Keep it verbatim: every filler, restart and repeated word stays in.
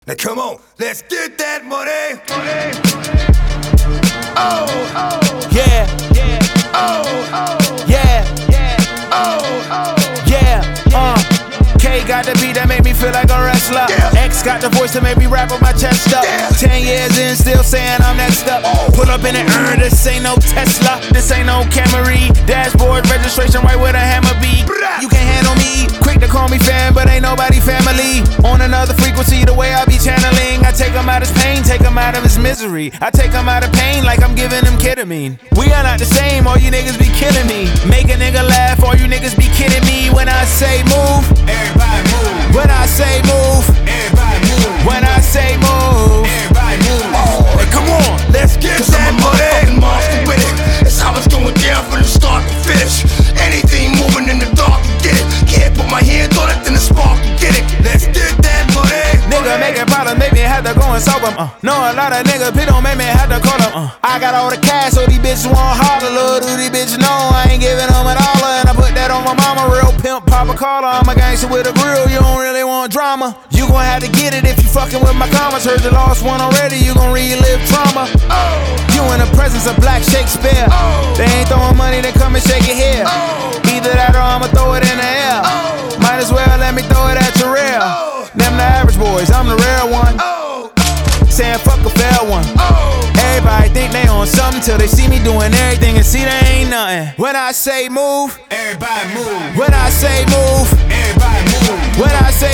Now come on, let's get that money. money. Oh, oh, yeah, yeah, oh, oh, yeah, yeah, oh, oh, yeah, uh. K got the beat that make me feel like a wrestler. Yeah. X got the voice to make me rap with my chest up. Yeah. Ten years in, still saying I'm next up. Oh. Pull up in the urn, this ain't no Tesla. This ain't no Camry. Dashboard registration right where the hammer be. Blah. You can't handle me. Quick to call me fan, but ain't nobody family. On another frequency, the way I be channeling. I take him out his pain, take him out of his misery. I take him out of pain like I'm giving him ketamine. We are not the same, all you niggas be killing me. Make a nigga laugh, all you niggas be kidding me. When I say move, everybody move. when I say move, Everybody move. when I say move, Everybody move. Oh, hey, come on, let's get Cause that I'm a money. motherfucking monster with it. That's how it's going down from the start to finish. Anything moving in the dark, you get it. Can't put my hands on it, then the spark, you get it. Let's get that money. nigga making problems, make me have to go and solve them. Uh. Know a lot of niggas, it don't make me have to call them. Uh. I got all the cash, so these bitches want holler. Little do these bitches know I ain't giving them a dollar. And I put that on my mama, real pimp, Papa Carla. I'm a gangster with a grill, you don't really want drama. You gon' have to get it if you fucking with my commas. Heard you lost one already, you gon' relive trauma. Oh, You in the presence of Black Shakespeare. Oh. They ain't throwing money, they come and shake it here. Oh. Either that or I'ma throw it in the air. Oh. Might as well let me throw it at your rear. Oh. Them the average boys, I'm the rare one. oh, Saying fuck a fair one. oh. Everybody think they on something till they see me doing everything and see they ain't nothing. When I say move, Everybody move. when I say move, Everybody move. when I say